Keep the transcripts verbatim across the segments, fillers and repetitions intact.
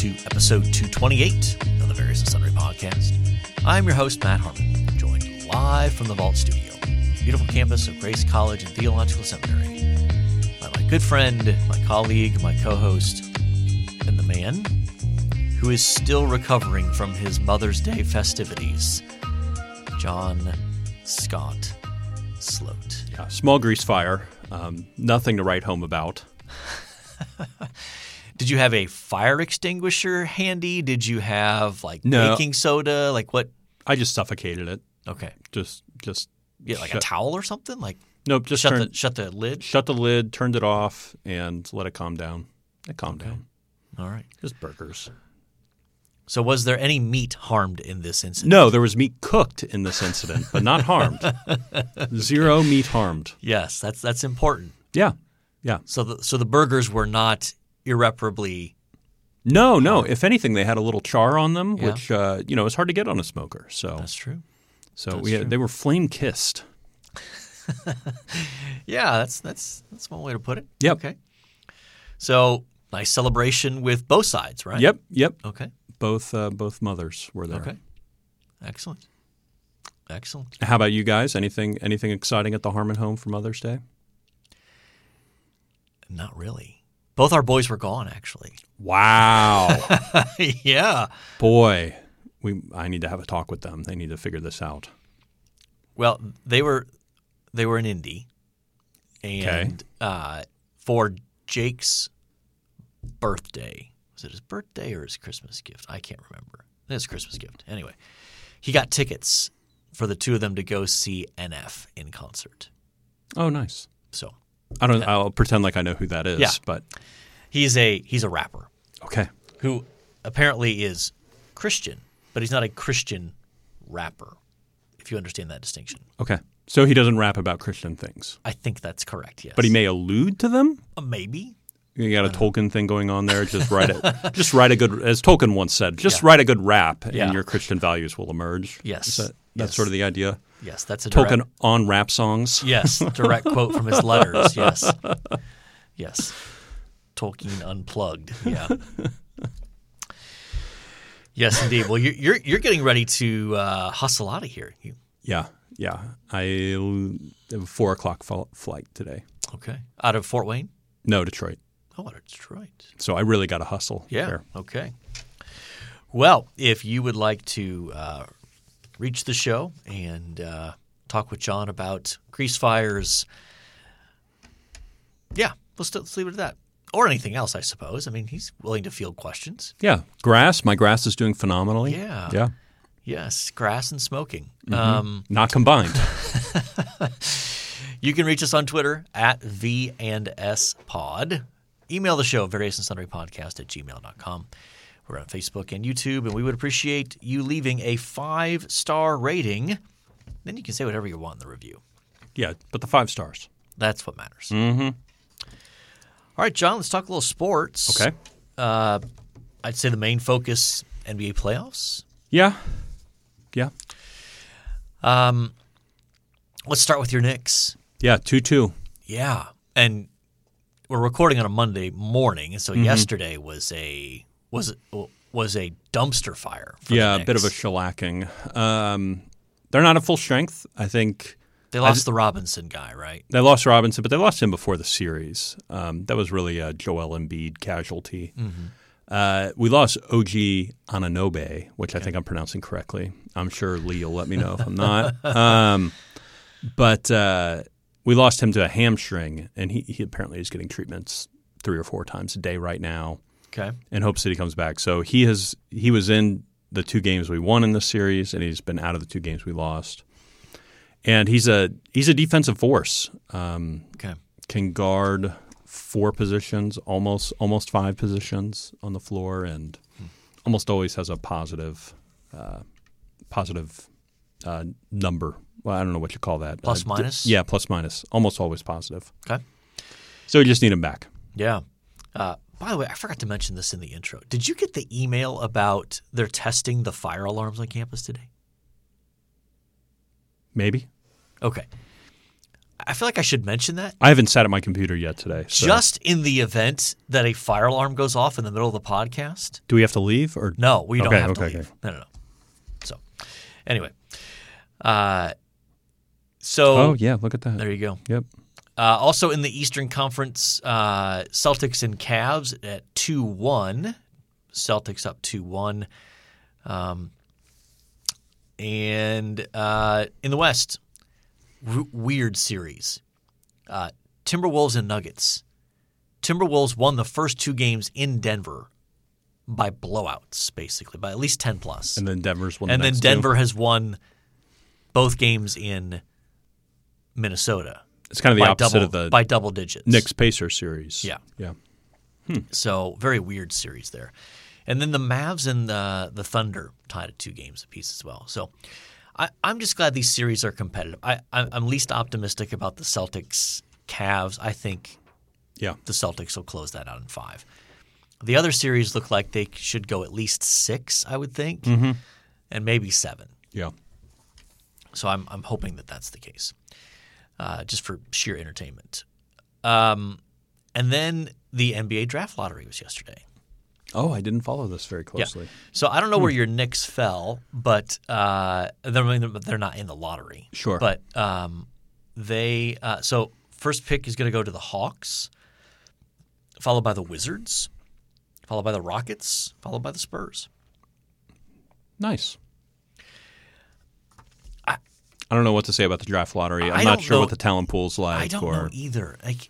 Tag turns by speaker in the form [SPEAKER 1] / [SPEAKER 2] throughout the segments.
[SPEAKER 1] to episode two twenty-eight of the Various and Sundry podcast. I'm your host, Matt Harmon, joined live from the Vault Studio, beautiful campus of Grace College and Theological Seminary, by my good friend, my colleague, my co-host, and the man who is still recovering from his Mother's Day festivities, John Scott Sloat.
[SPEAKER 2] Yeah, small grease fire, um, nothing to write home about.
[SPEAKER 1] Did you have a fire extinguisher handy? Did you have like
[SPEAKER 2] No.
[SPEAKER 1] baking soda? Like what?
[SPEAKER 2] I just suffocated it.
[SPEAKER 1] Okay.
[SPEAKER 2] Just, just
[SPEAKER 1] Yeah, like
[SPEAKER 2] shut,
[SPEAKER 1] a towel or something? Like
[SPEAKER 2] nope. Just
[SPEAKER 1] shut
[SPEAKER 2] turned,
[SPEAKER 1] the shut the lid?
[SPEAKER 2] shut the lid, turned it off, and let it calm down. It calmed
[SPEAKER 1] Okay.
[SPEAKER 2] down.
[SPEAKER 1] All right.
[SPEAKER 2] Just burgers.
[SPEAKER 1] So was there any meat harmed in this incident?
[SPEAKER 2] No, there was meat cooked in this incident, but not harmed. Zero meat harmed.
[SPEAKER 1] Yes, that's that's important.
[SPEAKER 2] Yeah, yeah.
[SPEAKER 1] So the so the burgers were not irreparably.
[SPEAKER 2] No, no. If anything, they had a little char on them,
[SPEAKER 1] Yeah.
[SPEAKER 2] which uh, you know is hard to get on a smoker. So,
[SPEAKER 1] That's true.
[SPEAKER 2] so
[SPEAKER 1] that's
[SPEAKER 2] we had,
[SPEAKER 1] true.
[SPEAKER 2] they were flame kissed.
[SPEAKER 1] Yeah, that's that's that's one way to put it.
[SPEAKER 2] Yep.
[SPEAKER 1] Okay. So nice celebration with both sides, right?
[SPEAKER 2] Yep, yep.
[SPEAKER 1] Okay.
[SPEAKER 2] Both uh, both mothers were there.
[SPEAKER 1] Okay. Excellent. Excellent.
[SPEAKER 2] How about you guys? Anything anything exciting at the Harmon home for Mother's Day?
[SPEAKER 1] Not really. Both our boys were gone, actually.
[SPEAKER 2] Wow.
[SPEAKER 1] Yeah.
[SPEAKER 2] Boy, we I need to have a talk with them. They need to figure this out.
[SPEAKER 1] Well, they were they were in Indy, and uh, for Jake's birthday, was it his birthday or his Christmas gift? I can't remember. I think it's a Christmas gift. Anyway, he got tickets for the two of them to go see N F in concert.
[SPEAKER 2] Oh, nice.
[SPEAKER 1] So
[SPEAKER 2] I don't I'll pretend like I know who that is,
[SPEAKER 1] Yeah.
[SPEAKER 2] but
[SPEAKER 1] he's a he's a rapper
[SPEAKER 2] okay.
[SPEAKER 1] who apparently is Christian, but he's not a Christian rapper, if you understand that distinction.
[SPEAKER 2] Okay. So he doesn't rap about Christian things,
[SPEAKER 1] I think that's correct, yes.
[SPEAKER 2] but he may allude to them?
[SPEAKER 1] Uh, maybe.
[SPEAKER 2] You got a Tolkien thing going on there. Just write it. Just write a good, as Tolkien once said. Just
[SPEAKER 1] Yeah.
[SPEAKER 2] write a good rap,
[SPEAKER 1] Yeah.
[SPEAKER 2] and your Christian values will emerge.
[SPEAKER 1] Yes.
[SPEAKER 2] Is that, that's
[SPEAKER 1] Yes.
[SPEAKER 2] sort of the idea.
[SPEAKER 1] Yes, that's a direct,
[SPEAKER 2] Tolkien on rap songs.
[SPEAKER 1] Yes, direct quote from his letters. Yes, yes. Tolkien unplugged. Yeah. Yes, indeed. Well, you're you're, you're getting ready to uh, hustle out of here. You,
[SPEAKER 2] Yeah, yeah. I have a four o'clock fl- flight today.
[SPEAKER 1] okay? Out of Fort Wayne?
[SPEAKER 2] No, Detroit.
[SPEAKER 1] Oh, out of Detroit.
[SPEAKER 2] So I really got to hustle.
[SPEAKER 1] Yeah.
[SPEAKER 2] there.
[SPEAKER 1] Okay. Well, if you would like to uh, reach the show and uh, talk with John about grease fires, yeah, let's, let's leave it at that. Or anything else, I suppose. I mean, he's willing to field questions.
[SPEAKER 2] Yeah, grass. My grass is doing phenomenally.
[SPEAKER 1] Yeah.
[SPEAKER 2] yeah.
[SPEAKER 1] Yes, grass and smoking.
[SPEAKER 2] Mm-hmm.
[SPEAKER 1] Um,
[SPEAKER 2] Not combined.
[SPEAKER 1] you can reach us on Twitter at V and S Pod. Email the show, various and sundry podcast at gmail dot com. We're on Facebook and YouTube, and we would appreciate you leaving a five-star rating. Then you can say whatever you want in the review.
[SPEAKER 2] Yeah, but the five stars.
[SPEAKER 1] That's what matters.
[SPEAKER 2] Mm-hmm.
[SPEAKER 1] All right, John, let's talk a little sports.
[SPEAKER 2] Okay.
[SPEAKER 1] Uh, I'd say the main focus, N B A playoffs.
[SPEAKER 2] Yeah. Yeah.
[SPEAKER 1] Um, let's start with your Knicks.
[SPEAKER 2] Yeah, two two.
[SPEAKER 1] Yeah, and we're recording on a Monday morning, and so
[SPEAKER 2] Mm-hmm.
[SPEAKER 1] yesterday was a was was a dumpster fire. For
[SPEAKER 2] Yeah,
[SPEAKER 1] the
[SPEAKER 2] a bit of a
[SPEAKER 1] Knicks.
[SPEAKER 2] shellacking. Um, they're not at full strength. I think
[SPEAKER 1] They lost the Robinson guy, right?
[SPEAKER 2] they lost Robinson, but they lost him before the series. Um, that was really a Joel Embiid casualty.
[SPEAKER 1] Mm-hmm.
[SPEAKER 2] Uh, we lost O G Anunoby, which I think I'm pronouncing correctly. I'm sure Lee will let me know if I'm not. Um, but uh, we lost him to a hamstring, and he, he apparently is getting treatments three or four times a day right now
[SPEAKER 1] Okay.
[SPEAKER 2] in hopes that he comes back. So he has he was in the two games we won in the series, and he's been out of the two games we lost. And he's a he's a defensive force. Um,
[SPEAKER 1] Okay.
[SPEAKER 2] can guard four positions, almost almost five positions on the floor, and almost always has a positive uh, positive uh, number. Well, I don't know what you call that.
[SPEAKER 1] Plus
[SPEAKER 2] Uh,
[SPEAKER 1] minus?
[SPEAKER 2] D- yeah, plus minus. Almost always positive.
[SPEAKER 1] Okay.
[SPEAKER 2] So you just need him back.
[SPEAKER 1] Yeah. Uh, by the way, I forgot to mention this in the intro. Did you get the email about they're testing the fire alarms on campus today?
[SPEAKER 2] Maybe.
[SPEAKER 1] Okay. I feel like I should mention that.
[SPEAKER 2] I haven't sat at my computer yet today. So.
[SPEAKER 1] Just in the event that a fire alarm goes off in the middle of the podcast.
[SPEAKER 2] Do we have to leave? Or
[SPEAKER 1] No, we don't
[SPEAKER 2] okay,
[SPEAKER 1] have
[SPEAKER 2] okay,
[SPEAKER 1] to leave.
[SPEAKER 2] okay.
[SPEAKER 1] No, no, no. So, anyway. Uh, so.
[SPEAKER 2] Oh, yeah, look at that.
[SPEAKER 1] There you go.
[SPEAKER 2] Yep.
[SPEAKER 1] Uh, also in the Eastern Conference, uh, Celtics and Cavs at two one. Celtics up two one. Um, and uh, in the West, r- weird series. Uh, Timberwolves and Nuggets. Timberwolves won the first two games in Denver by blowouts, basically, by at least ten plus.
[SPEAKER 2] And then Denver's won
[SPEAKER 1] And
[SPEAKER 2] the
[SPEAKER 1] then
[SPEAKER 2] next
[SPEAKER 1] Denver
[SPEAKER 2] two.
[SPEAKER 1] has won both games in Minnesota.
[SPEAKER 2] It's kind of the
[SPEAKER 1] by
[SPEAKER 2] opposite
[SPEAKER 1] double,
[SPEAKER 2] of the
[SPEAKER 1] by double digits.
[SPEAKER 2] Knicks-Pacers series.
[SPEAKER 1] Yeah.
[SPEAKER 2] Yeah.
[SPEAKER 1] So very weird series there. And then the Mavs and the, the Thunder tied at two games apiece as well. So I, I'm just glad these series are competitive. I, I, I'm least optimistic about the Celtics, Cavs. I think
[SPEAKER 2] Yeah.
[SPEAKER 1] the Celtics will close that out in five. The other series look like they should go at least six, I would think,
[SPEAKER 2] Mm-hmm.
[SPEAKER 1] and maybe seven.
[SPEAKER 2] Yeah.
[SPEAKER 1] So I'm I'm hoping that that's the case, uh, just for sheer entertainment. Um, and then the N B A draft lottery was yesterday.
[SPEAKER 2] Oh, I didn't follow this very closely.
[SPEAKER 1] So I don't know where your Knicks fell, but uh, they're, they're not in the lottery.
[SPEAKER 2] Sure.
[SPEAKER 1] But um, they uh, – so first pick is going to go to the Hawks, followed by the Wizards, followed by the Rockets, followed by the Spurs.
[SPEAKER 2] Nice. I, I don't know what to say about the draft lottery. I'm
[SPEAKER 1] I
[SPEAKER 2] not
[SPEAKER 1] don't
[SPEAKER 2] sure
[SPEAKER 1] know-
[SPEAKER 2] what the talent pool's like.
[SPEAKER 1] I don't
[SPEAKER 2] or,
[SPEAKER 1] know either. Like,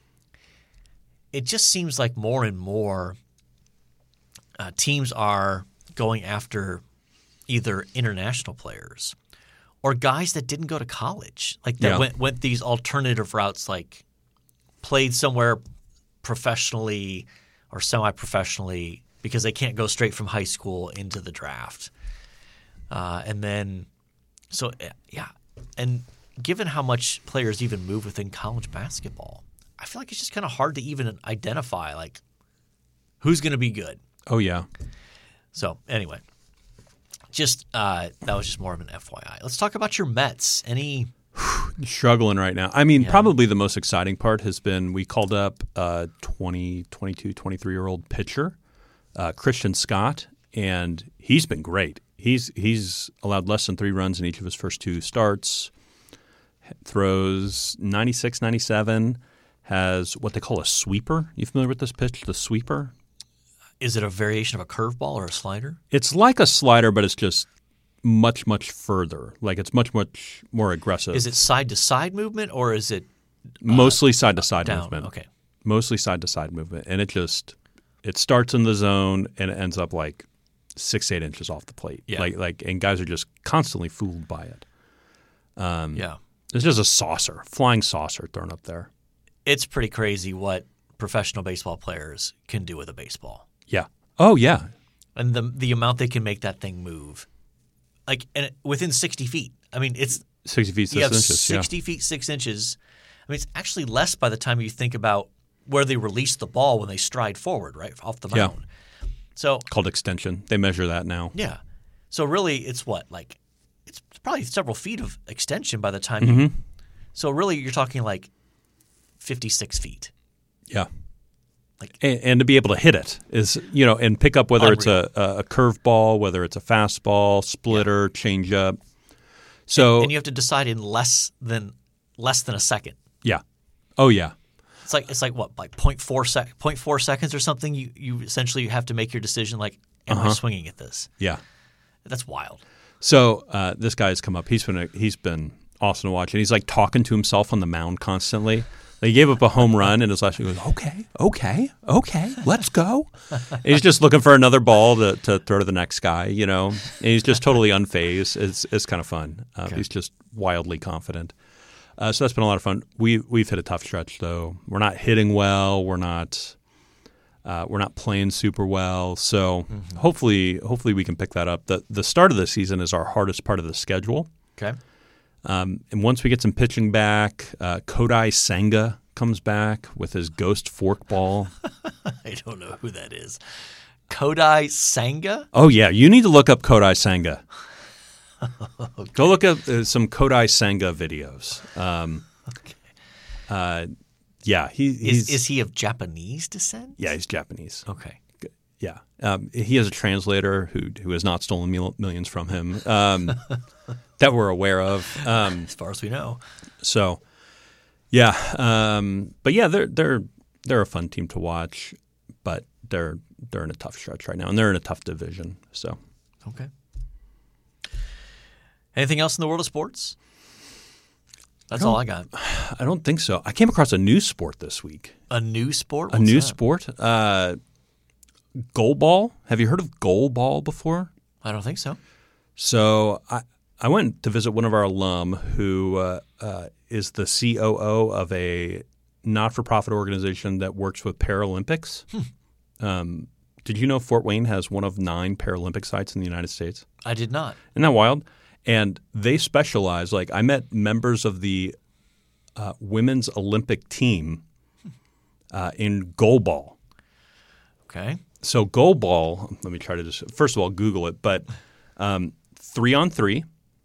[SPEAKER 1] it just seems like more and more uh, teams are going after either international players or guys that didn't go to college, like that
[SPEAKER 2] Yeah.
[SPEAKER 1] went went these alternative routes, like played somewhere professionally or semi-professionally because they can't go straight from high school into the draft, uh, and then so yeah, and given how much players even move within college basketball, I feel like it's just kind of hard to even identify like who's going to be good.
[SPEAKER 2] Oh, yeah.
[SPEAKER 1] So anyway, just uh, that was just more of an F Y I. Let's talk about your Mets. Any
[SPEAKER 2] Struggling right now. I mean,
[SPEAKER 1] Yeah.
[SPEAKER 2] probably the most exciting part has been we called up a twenty, twenty-two, twenty-three-year-old pitcher, uh, Christian Scott, and he's been great. He's he's allowed less than three runs in each of his first two starts, throws ninety-six, ninety-seven, has what they call a sweeper. You familiar with this pitch, the sweeper?
[SPEAKER 1] is it a variation of a curveball or a slider?
[SPEAKER 2] It's like a slider, but it's just much, much further. Like it's much, much more aggressive.
[SPEAKER 1] Is it side to side movement or is it
[SPEAKER 2] Mostly side to side
[SPEAKER 1] down?
[SPEAKER 2] movement.
[SPEAKER 1] Okay.
[SPEAKER 2] Mostly side to side movement, and it just it starts in the zone and it ends up like six, eight inches off the plate.
[SPEAKER 1] Yeah.
[SPEAKER 2] Like like, and guys are just constantly fooled by it. Um,
[SPEAKER 1] Yeah.
[SPEAKER 2] It's just a saucer, flying saucer thrown up there.
[SPEAKER 1] It's pretty crazy what professional baseball players can do with a baseball.
[SPEAKER 2] Yeah. Oh yeah.
[SPEAKER 1] And the the amount they can make that thing move. Like and it, within sixty feet. I mean, it's
[SPEAKER 2] Sixty feet,
[SPEAKER 1] you
[SPEAKER 2] six
[SPEAKER 1] have
[SPEAKER 2] inches.
[SPEAKER 1] sixty feet, six inches. I mean, it's actually less by the time you think about where they release the ball when they stride forward, right, off the
[SPEAKER 2] Yeah.
[SPEAKER 1] mound. So,
[SPEAKER 2] Yeah. Called extension. They measure that now.
[SPEAKER 1] yeah. So really, it's what? Like, it's probably several feet of extension by the time you – so really, you're talking like fifty-six feet.
[SPEAKER 2] Yeah.
[SPEAKER 1] Like-
[SPEAKER 2] and, and to be able to hit it is, you know, and pick up whether it's a, a curveball, whether it's a fastball, splitter, changeup. So
[SPEAKER 1] And you have to decide in less than less than a second.
[SPEAKER 2] yeah. Oh yeah.
[SPEAKER 1] It's like it's like what, like point four sec, point four seconds or something. You you essentially have to make your decision. Like, am I swinging at this?
[SPEAKER 2] Yeah.
[SPEAKER 1] That's wild.
[SPEAKER 2] So uh, this guy has come up. He's been a, he's been awesome to watch, and he's like talking to himself on the mound constantly. He gave up a home run, and his last year he goes, "Okay, okay, okay, let's go." And he's just looking for another ball to, to throw to the next guy, you know. And he's just totally unfazed. It's it's kind of fun. Uh,
[SPEAKER 1] Okay.
[SPEAKER 2] He's just wildly confident. Uh, so that's been a lot of fun. We we've hit a tough stretch though. We're not hitting well. We're not. Uh, we're not playing super well, so
[SPEAKER 1] Mm-hmm.
[SPEAKER 2] hopefully, hopefully we can pick that up. the The start of the season is our hardest part of the schedule,
[SPEAKER 1] Okay.
[SPEAKER 2] um, and once we get some pitching back, uh, Kodai Senga comes back with his ghost forkball.
[SPEAKER 1] I don't know who that is. Kodai Senga?
[SPEAKER 2] Oh yeah, you need to look up Kodai Senga. Okay. Go look up uh, some Kodai Senga videos. Um,
[SPEAKER 1] Okay.
[SPEAKER 2] uh, yeah, he, he's
[SPEAKER 1] Is, is he of Japanese descent?
[SPEAKER 2] yeah, he's Japanese.
[SPEAKER 1] Okay.
[SPEAKER 2] Yeah, um, he has a translator who who has not stolen mil- millions from him um, that we're aware of. Um,
[SPEAKER 1] As far as we know.
[SPEAKER 2] so, yeah, um, but yeah, they're they're they're a fun team to watch, but they're they're in a tough stretch right now, and they're in a tough division. So,
[SPEAKER 1] Okay. Anything else in the world of sports? That's all I got.
[SPEAKER 2] I don't think so. I came across a new sport this week.
[SPEAKER 1] A new sport?
[SPEAKER 2] A
[SPEAKER 1] What's
[SPEAKER 2] new
[SPEAKER 1] that?
[SPEAKER 2] sport, uh, goalball. Have you heard of goalball before?
[SPEAKER 1] I don't think so.
[SPEAKER 2] So I I went to visit one of our alum who uh, uh, is the C O O of a not-for-profit organization that works with Paralympics. Hmm. Um, did you know Fort Wayne has one of nine Paralympic sites in the United States?
[SPEAKER 1] I did not.
[SPEAKER 2] Isn't that wild? And they specialize. Like I met members of the uh, women's Olympic team uh, in goalball.
[SPEAKER 1] Okay.
[SPEAKER 2] So goalball. Let me try to just first of all Google it. But um, three on three,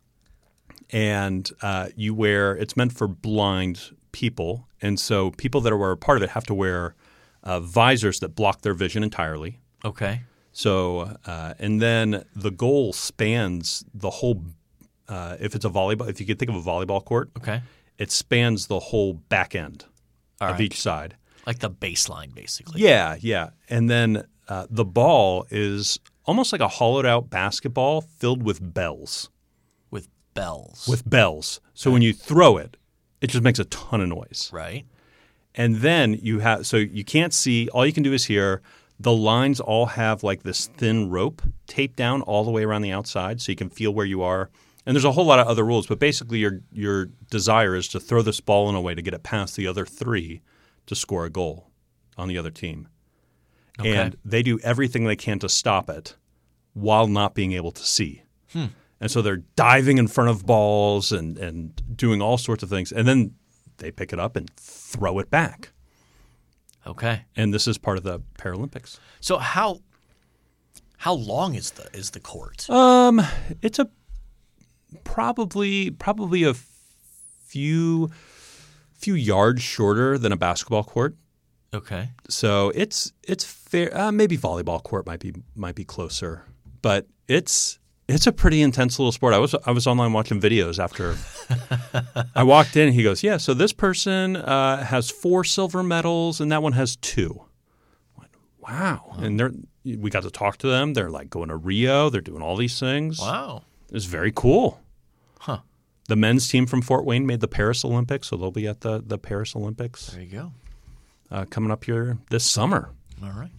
[SPEAKER 2] and uh, you wear. It's meant for blind people, and so people that are a part of it have to wear uh, visors that block their vision entirely.
[SPEAKER 1] Okay.
[SPEAKER 2] So uh, and then the goal spans the whole. Uh, if it's a volleyball, if you could think of a volleyball court,
[SPEAKER 1] Okay.
[SPEAKER 2] it spans the whole back end
[SPEAKER 1] All
[SPEAKER 2] of
[SPEAKER 1] right.
[SPEAKER 2] each side.
[SPEAKER 1] Like the baseline, basically.
[SPEAKER 2] Yeah, yeah. And then uh, the ball is almost like a hollowed out basketball filled with bells.
[SPEAKER 1] With bells.
[SPEAKER 2] With bells. So when you throw it, it just makes a ton of noise.
[SPEAKER 1] Right.
[SPEAKER 2] And then you have, so you can't see, all you can do is hear. The lines all have like this thin rope taped down all the way around the outside so you can feel where you are. And there's a whole lot of other rules, but basically your your desire is to throw this ball in a way to get it past the other three to score a goal on the other team.
[SPEAKER 1] Okay.
[SPEAKER 2] And they do everything they can to stop it while not being able to see.
[SPEAKER 1] Hmm.
[SPEAKER 2] And so they're diving in front of balls and, and doing all sorts of things. And then they pick it up and throw it back.
[SPEAKER 1] Okay.
[SPEAKER 2] And this is part of the Paralympics.
[SPEAKER 1] So how how long is the is the court?
[SPEAKER 2] Um, it's a probably probably a few few yards shorter than a basketball court.
[SPEAKER 1] Okay.
[SPEAKER 2] So it's it's fair. Uh, maybe volleyball court might be might be closer, but it's it's a pretty intense little sport. I was I was online watching videos after I walked in. And he goes, "Yeah, so this person uh, has four silver medals, and that one has two." I went, wow! And they're we got to talk to them. They're like going to Rio. They're doing all these things.
[SPEAKER 1] Wow.
[SPEAKER 2] It was very cool.
[SPEAKER 1] Huh.
[SPEAKER 2] The men's team from Fort Wayne made the Paris Olympics, so they'll be at the, the Paris Olympics
[SPEAKER 1] There you go.
[SPEAKER 2] uh, coming up here this summer.
[SPEAKER 1] All right.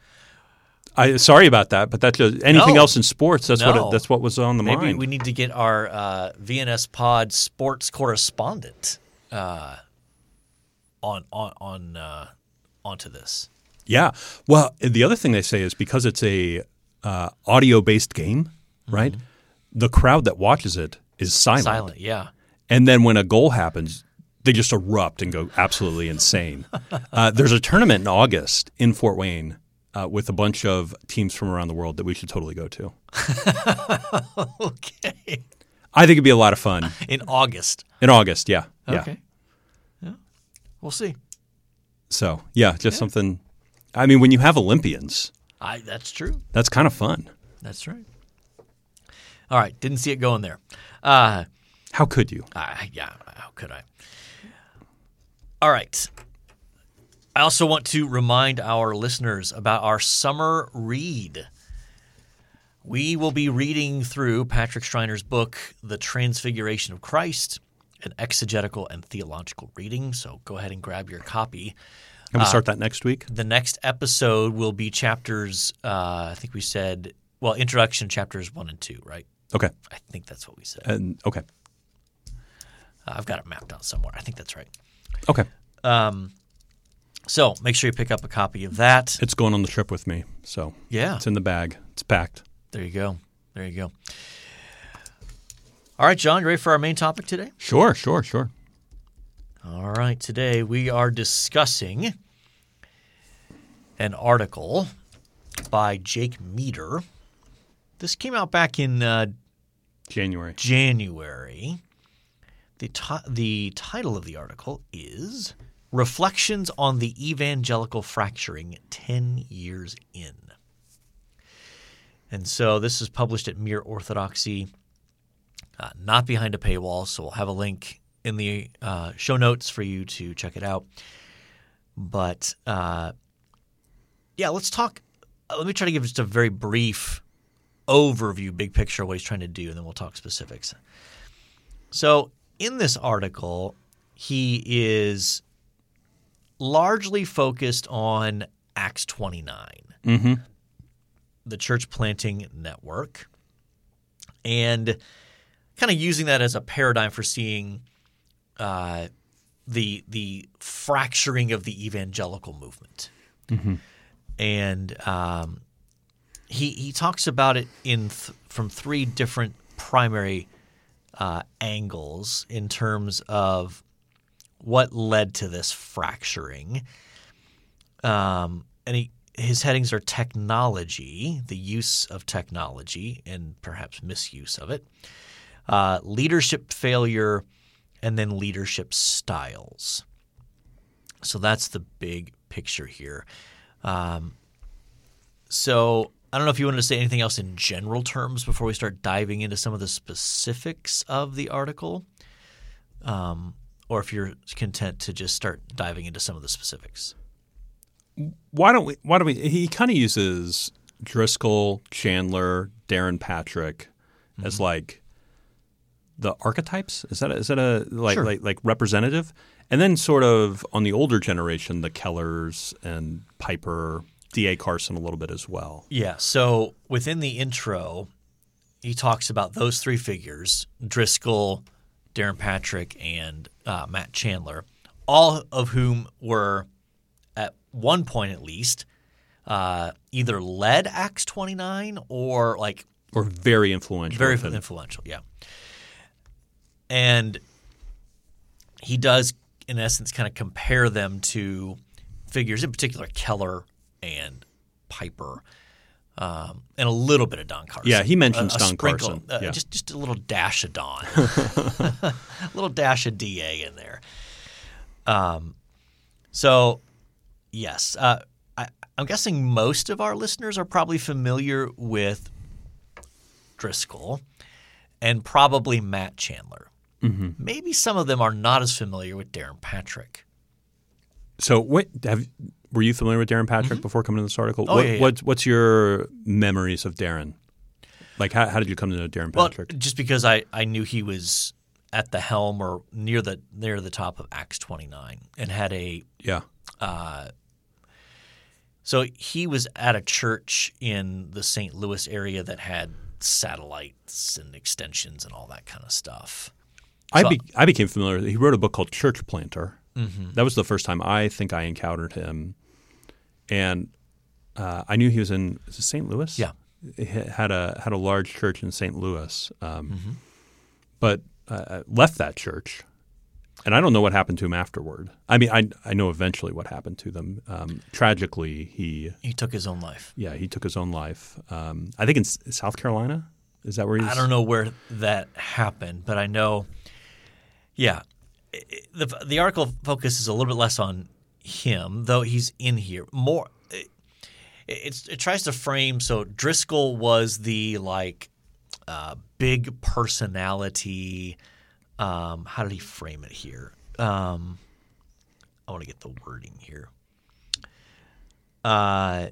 [SPEAKER 2] I sorry about that, but that's just, anything
[SPEAKER 1] No.
[SPEAKER 2] else in sports. That's what
[SPEAKER 1] No.
[SPEAKER 2] it, that's what was on the
[SPEAKER 1] Maybe
[SPEAKER 2] mind.
[SPEAKER 1] we need to get our uh, V N S Pod sports correspondent uh, on on on uh, onto this.
[SPEAKER 2] Yeah. Well, the other thing they say is because it's a uh, audio based game, right?
[SPEAKER 1] Mm-hmm.
[SPEAKER 2] The crowd that watches it is silent.
[SPEAKER 1] Silent, yeah.
[SPEAKER 2] And then when a goal happens, they just erupt and go absolutely insane. Uh, there's a tournament in August in Fort Wayne uh, with a bunch of teams from around the world that we should totally go to.
[SPEAKER 1] Okay.
[SPEAKER 2] I think it'd be a lot of fun.
[SPEAKER 1] In August.
[SPEAKER 2] In August, yeah. Yeah.
[SPEAKER 1] Okay. Yeah. We'll see.
[SPEAKER 2] So, yeah, just something. I mean, when you have Olympians,
[SPEAKER 1] I that's true.
[SPEAKER 2] that's kind of fun.
[SPEAKER 1] That's right. All right. Didn't see it going there. Uh,
[SPEAKER 2] How could you?
[SPEAKER 1] I, yeah. How could I? All right. I also want to remind our listeners about our summer read. We will be reading through Patrick Schreiner's book, The Transfiguration of Christ, an exegetical and theological reading. So go ahead and grab your copy.
[SPEAKER 2] Can we start that next week?
[SPEAKER 1] The next episode will be chapters, uh, I think we said, well, introduction chapters one and two, right?
[SPEAKER 2] Okay.
[SPEAKER 1] I think that's what we said.
[SPEAKER 2] And okay.
[SPEAKER 1] Uh, I've got it mapped out somewhere. I think that's right.
[SPEAKER 2] Okay.
[SPEAKER 1] Um, so make sure you pick up a copy of that.
[SPEAKER 2] It's going on the trip with me. So
[SPEAKER 1] Yeah.
[SPEAKER 2] it's in the bag. It's packed.
[SPEAKER 1] There you go. There you go. All right, John, you ready for our main topic today?
[SPEAKER 2] Sure, sure, sure.
[SPEAKER 1] All right. Today we are discussing an article by Jake Meador. This came out back in uh,
[SPEAKER 2] January.
[SPEAKER 1] January. The, t- the title of the article is Reflections on the Evangelical Fracturing ten years in. And so this is published at Mere Orthodoxy, uh, not behind a paywall, so we'll have a link in the uh, show notes for you to check it out. But, uh, yeah, let's talk. Uh, let me try to give just a very brief overview, big picture of what he's trying to do, and then we'll talk specifics. So in this article, he is largely focused on Acts twenty-nine,
[SPEAKER 2] mm-hmm.
[SPEAKER 1] the church planting network, and kind of using that as a paradigm for seeing uh, the the fracturing of the evangelical movement.
[SPEAKER 2] Mm-hmm.
[SPEAKER 1] And um, he he talks about it in th- from three different primary uh, angles in terms of what led to this fracturing. Um, and he, his headings are technology, the use of technology and perhaps misuse of it, uh, leadership failure, and then leadership styles. So that's the big picture here. Um, so I don't know if you wanted to say anything else in general terms before we start diving into some of the specifics of the article, um, or if you're content to just start diving into some of the specifics.
[SPEAKER 2] Why don't we? Why don't we? He kind of uses Driscoll, Chandler, Darrin Patrick mm-hmm. as like the archetypes. Is that a, is that a like,
[SPEAKER 1] sure.
[SPEAKER 2] like like representative? And then sort of on the older generation, the Kellers and Piper, D A Carson a little bit as well.
[SPEAKER 1] Yeah. So within the intro, he talks about those three figures, Driscoll, Darrin Patrick, and uh, Matt Chandler, all of whom were at one point at least uh, either led Acts twenty-nine or like –
[SPEAKER 2] Or very influential.
[SPEAKER 1] Very influential, yeah. And he does – in essence, kind of compare them to figures, in particular Keller and Piper, um, and a little bit of Don Carson.
[SPEAKER 2] Yeah, he mentions
[SPEAKER 1] a, a
[SPEAKER 2] Don
[SPEAKER 1] sprinkle,
[SPEAKER 2] Carson.
[SPEAKER 1] Uh,
[SPEAKER 2] yeah.
[SPEAKER 1] just, just a little dash of Don, a little dash of D A in there. Um, so, yes, uh, I, I'm guessing most of our listeners are probably familiar with Driscoll and probably Matt Chandler.
[SPEAKER 2] Mm-hmm.
[SPEAKER 1] Maybe some of them are not as familiar with Darrin Patrick.
[SPEAKER 2] So, what have, were you familiar with Darrin Patrick mm-hmm. before coming to this article?
[SPEAKER 1] Oh,
[SPEAKER 2] what,
[SPEAKER 1] yeah, yeah.
[SPEAKER 2] What's, what's your memories of Darrin? Like, how, how did you come to know Darrin Patrick?
[SPEAKER 1] Well, just because I, I knew he was at the helm or near the near the top of Acts twenty-nine and had a
[SPEAKER 2] yeah.
[SPEAKER 1] Uh, so he was at a church in the Saint Louis area that had satellites and extensions and all that kind of stuff.
[SPEAKER 2] I
[SPEAKER 1] so,
[SPEAKER 2] be, I became familiar. He wrote a book called Church Planter.
[SPEAKER 1] Mm-hmm.
[SPEAKER 2] That was the first time I think I encountered him, and uh, I knew he was in is it Saint Louis.
[SPEAKER 1] Yeah,
[SPEAKER 2] he had a had a large church in Saint Louis, um,
[SPEAKER 1] mm-hmm.
[SPEAKER 2] but uh, left that church, and I don't know what happened to him afterward. I mean, I I know eventually what happened to them. Um, tragically, he
[SPEAKER 1] he took his own life.
[SPEAKER 2] Yeah, he took his own life. Um, I think in S- South Carolina. Is that where he's?
[SPEAKER 1] I don't know where that happened, but I know. Yeah, the the article focuses a little bit less on him, though he's in here more. It, it's, it tries to frame so Driscoll was the like uh, big personality. Um, how did he frame it here? Um, I want to get the wording here. Uh,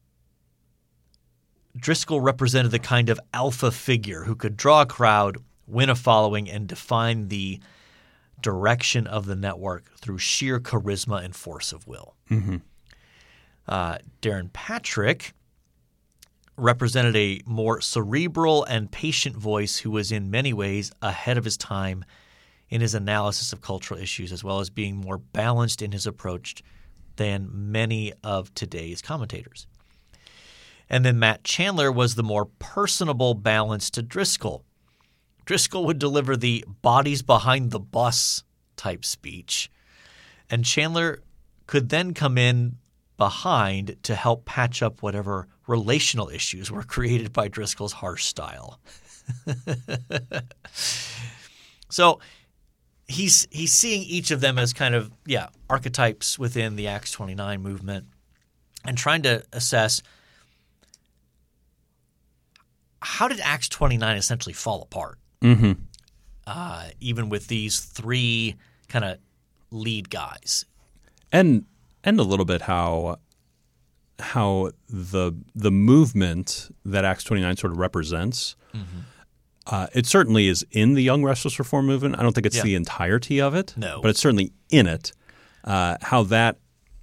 [SPEAKER 1] Driscoll represented the kind of alpha figure who could draw a crowd, win a following, and define the direction of the network through sheer charisma and force of will.
[SPEAKER 2] Mm-hmm.
[SPEAKER 1] Uh, Darrin Patrick represented a more cerebral and patient voice who was in many ways ahead of his time in his analysis of cultural issues, as well as being more balanced in his approach than many of today's commentators. And then Matt Chandler was the more personable balance to Driscoll. Driscoll would deliver the bodies behind the bus type speech, and Chandler could then come in behind to help patch up whatever relational issues were created by Driscoll's harsh style. So he's he's seeing each of them as kind of yeah archetypes within the Acts twenty-nine movement, and trying to assess how did Acts twenty-nine essentially fall apart,
[SPEAKER 2] mm-hmm.
[SPEAKER 1] uh, even with these three kind of lead guys,
[SPEAKER 2] and and a little bit how how the the movement that Acts twenty-nine sort of represents. Mm-hmm. Uh, it certainly is in the Young Restless Reform movement. I don't think it's yeah. the entirety of it,
[SPEAKER 1] no.
[SPEAKER 2] but it's certainly in it. Uh, how that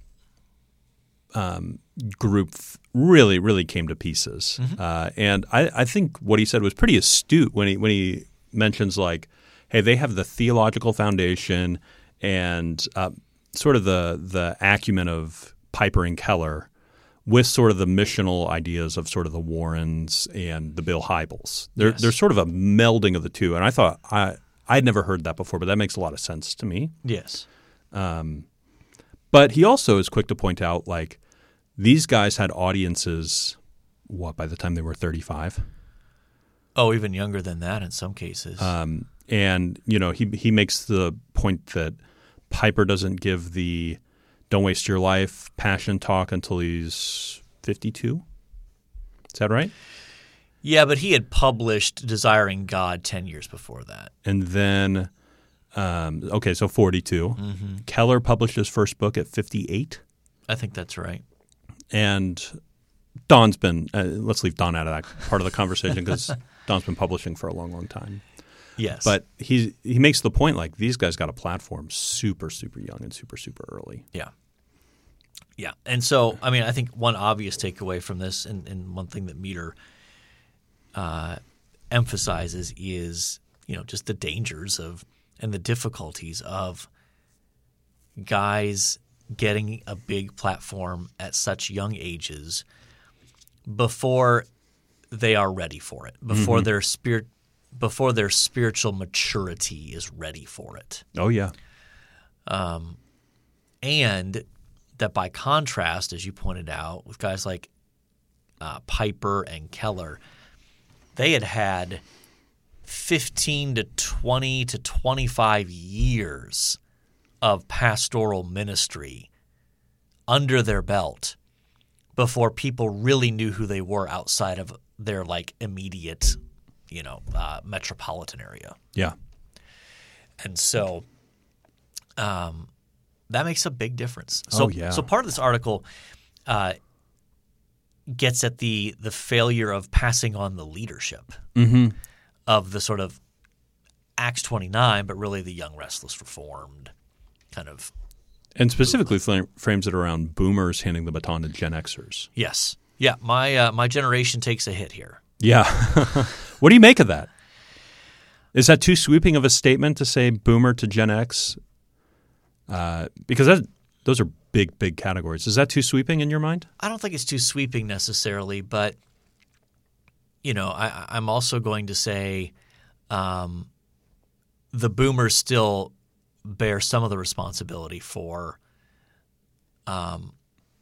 [SPEAKER 2] um, group really, really came to pieces, mm-hmm. uh, and I, I think what he said was pretty astute when he when he mentions like, hey, they have the theological foundation and uh, sort of the the acumen of Piper and Keller, with sort of the missional ideas of sort of the Warrens and the Bill Hybels. There,
[SPEAKER 1] yes.
[SPEAKER 2] There's sort of a melding of the two. And I thought I, I'd never heard that before, but that makes a lot of sense to me.
[SPEAKER 1] Yes.
[SPEAKER 2] Um, but he also is quick to point out, like, these guys had audiences, what, by the time they were thirty-five?
[SPEAKER 1] Oh, even younger than that in some cases.
[SPEAKER 2] Um, and, you know, he he makes the point that Piper doesn't give the don't waste your life passion talk until he's fifty-two. Is that right?
[SPEAKER 1] Yeah, but he had published Desiring God ten years before that.
[SPEAKER 2] And then, um, okay, so forty-two.
[SPEAKER 1] Mm-hmm.
[SPEAKER 2] Keller published his first book at fifty-eight.
[SPEAKER 1] I think that's right.
[SPEAKER 2] And Don's been, uh, let's leave Don out of that part of the conversation because Don's been publishing for a long, long time.
[SPEAKER 1] Yes.
[SPEAKER 2] But he he makes the point, like, these guys got a platform super, super young and super, super early.
[SPEAKER 1] Yeah. Yeah. And so, I mean, I think one obvious takeaway from this, and, and one thing that Meter uh, emphasizes is, you know, just the dangers of and the difficulties of guys getting a big platform at such young ages before they are ready for it, before mm-hmm. their spirit, before their spiritual maturity is ready for it.
[SPEAKER 2] Oh yeah,
[SPEAKER 1] um, and that by contrast, as you pointed out, with guys like uh, Piper and Keller, they had had fifteen to twenty to twenty-five years of pastoral ministry under their belt before people really knew who they were outside of their like immediate, you know, uh, metropolitan area.
[SPEAKER 2] Yeah.
[SPEAKER 1] And so um, that makes a big difference. So,
[SPEAKER 2] oh, yeah.
[SPEAKER 1] So part of this article uh, gets at the the failure of passing on the leadership
[SPEAKER 2] mm-hmm.
[SPEAKER 1] of the sort of Acts twenty-nine, but really the Young Restless Reformed kind of.
[SPEAKER 2] And specifically fl- frames it around boomers handing the baton to Gen Xers.
[SPEAKER 1] Yes. Yeah, my uh, my generation takes a hit here.
[SPEAKER 2] Yeah. What do you make of that? Is that too sweeping of a statement to say boomer to Gen X? Uh, because that, those are big, big categories. Is that too sweeping in your mind?
[SPEAKER 1] I don't think it's too sweeping necessarily, but you know, I, I'm also going to say um, the boomers still bear some of the responsibility for um,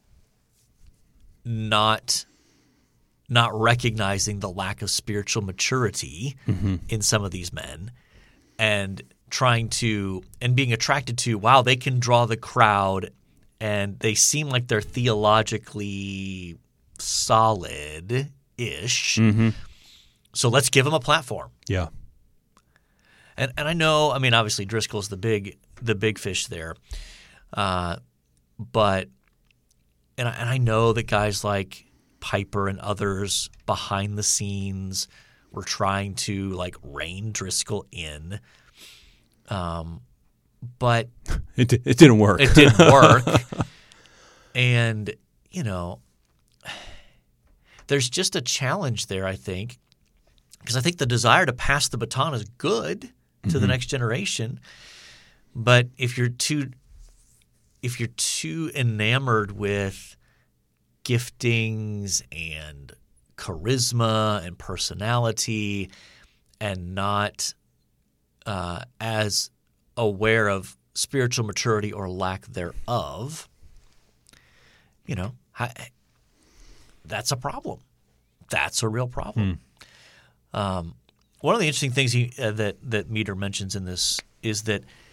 [SPEAKER 1] not not recognizing the lack of spiritual maturity mm-hmm. in some of these men, and trying to and being attracted to, wow, they can draw the crowd and they seem like they're theologically solid-ish.
[SPEAKER 2] Mm-hmm.
[SPEAKER 1] So let's give them a platform.
[SPEAKER 2] Yeah.
[SPEAKER 1] And and I know, I mean, obviously Driscoll's the big the big fish there, uh, but and I, and I know that guys like Piper and others behind the scenes were trying to like rein Driscoll in, um, but
[SPEAKER 2] it it didn't work.
[SPEAKER 1] It didn't work, and you know, there's just a challenge there, I think, because I think the desire to pass the baton is good to mm-hmm. the next generation, but if you're too if you're too enamored with giftings and charisma and personality and not uh, as aware of spiritual maturity or lack thereof, you know, that's a problem. That's a real problem. Mm. Um, one of the interesting things he, uh, that that Meter mentions in this is that